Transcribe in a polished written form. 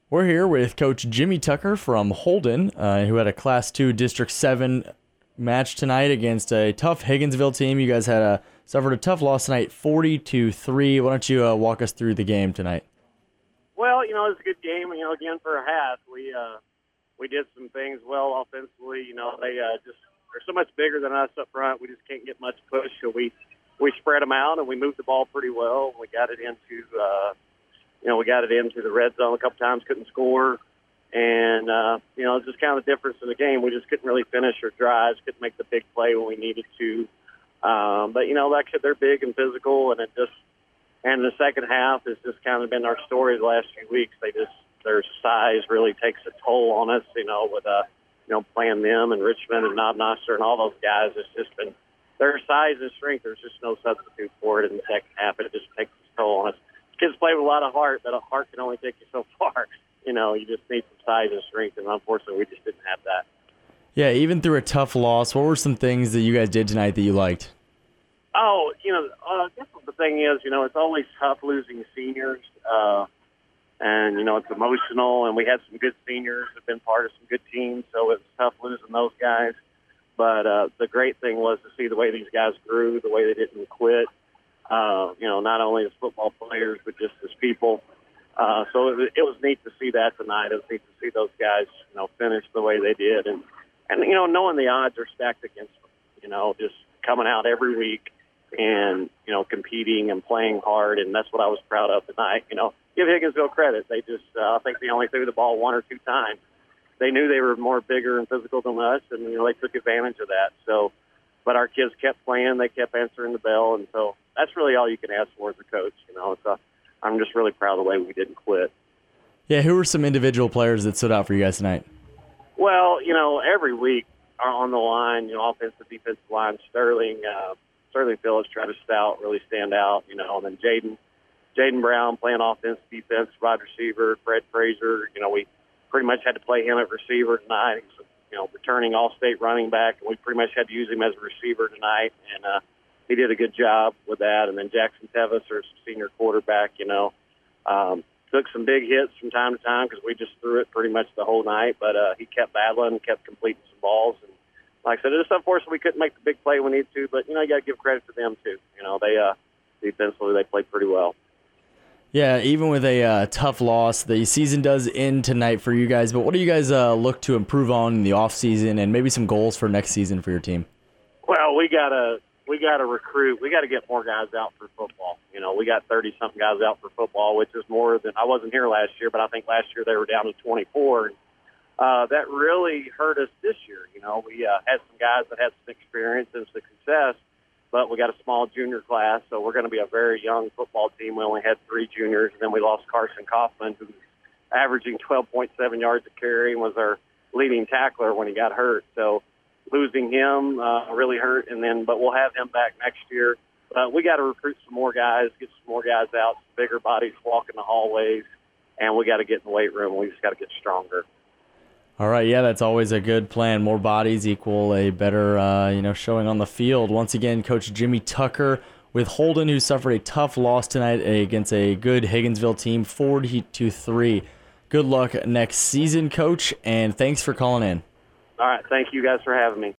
We're here with Coach Jimmy Tucker from Holden, who had a Class 2 District 7 match tonight against a tough Higginsville team. You guys had suffered a tough loss tonight, 40-3. Why don't you walk us through the game tonight? Well, it was a good game. Again, for a half, we did some things well offensively. They're so much bigger than us up front. We just can't get much push. So we spread them out and we moved the ball pretty well. We got it into the red zone a couple times, couldn't score. And, it's just kind of the difference in the game. We just couldn't really finish our drives, couldn't make the big play when we needed to. But like I said, they're big and physical, and and the second half has just kind of been our story the last few weeks. Their size really takes a toll on us, with playing them and Richmond and Knob Noster and all those guys. It's just been their size and strength. There's just no substitute for it in the second half. It just takes its toll on us. Kids play with a lot of heart, but a heart can only take you so far. You just need some size and strength, and unfortunately we just didn't have that. Yeah, even through a tough loss, what were some things that you guys did tonight that you liked? Oh, I guess the thing is, it's always tough losing seniors, and, it's emotional, and we had some good seniors that have been part of some good teams, so it's tough losing those guys. But the great thing was to see the way these guys grew, the way they didn't quit, not only as football players, but just as people. So it was neat to see that tonight. It was neat to see those guys, finish the way they did. And knowing the odds are stacked against them, just coming out every week and, competing and playing hard. And that's what I was proud of tonight. Give Higginsville credit. They just, I think they only threw the ball one or two times. They knew they were more bigger and physical than us, and, they took advantage of that. So, but our kids kept playing. They kept answering the bell. And so that's really all you can ask for as a coach. I'm just really proud of the way we didn't quit. Yeah, who were some individual players that stood out for you guys tonight? Well, every week on the line, offensive, defensive line, Sterling Phillips, Travis Stout really stand out, and then Jaden Brown playing offense, defense, wide receiver, Fred Frazier. We pretty much had to play him at receiver tonight. He's returning all-state running back, and we pretty much had to use him as a receiver tonight, and he did a good job with that. And then Jackson Tevis, our senior quarterback, took some big hits from time to time because we just threw it pretty much the whole night. But he kept battling and kept completing some balls. And like I said, it's unfortunate we couldn't make the big play we needed to. But, you got to give credit to them, too. Defensively, they played pretty well. Yeah, even with a tough loss, the season does end tonight for you guys. But what do you guys look to improve on in the offseason and maybe some goals for next season for your team? Well, we got to recruit. We got to get more guys out for football. We got 30-something guys out for football, which is more than – I wasn't here last year, but I think last year they were down to 24. That really hurt us this year. We had some guys that had some experience and success, but we got a small junior class, so we're going to be a very young football team. We only had 3 juniors, and then we lost Carson Kaufman, who's averaging 12.7 yards a carry and was our leading tackler when he got hurt. So losing him really hurt, but we'll have him back next year. We got to recruit some more guys, get some more guys out, some bigger bodies walking the hallways, and we got to get in the weight room. We just got to get stronger. All right, yeah, that's always a good plan. More bodies equal a better, showing on the field. Once again, Coach Jimmy Tucker with Holden, who suffered a tough loss tonight against a good Higginsville team, 40-3. Good luck next season, Coach, and thanks for calling in. All right, thank you guys for having me.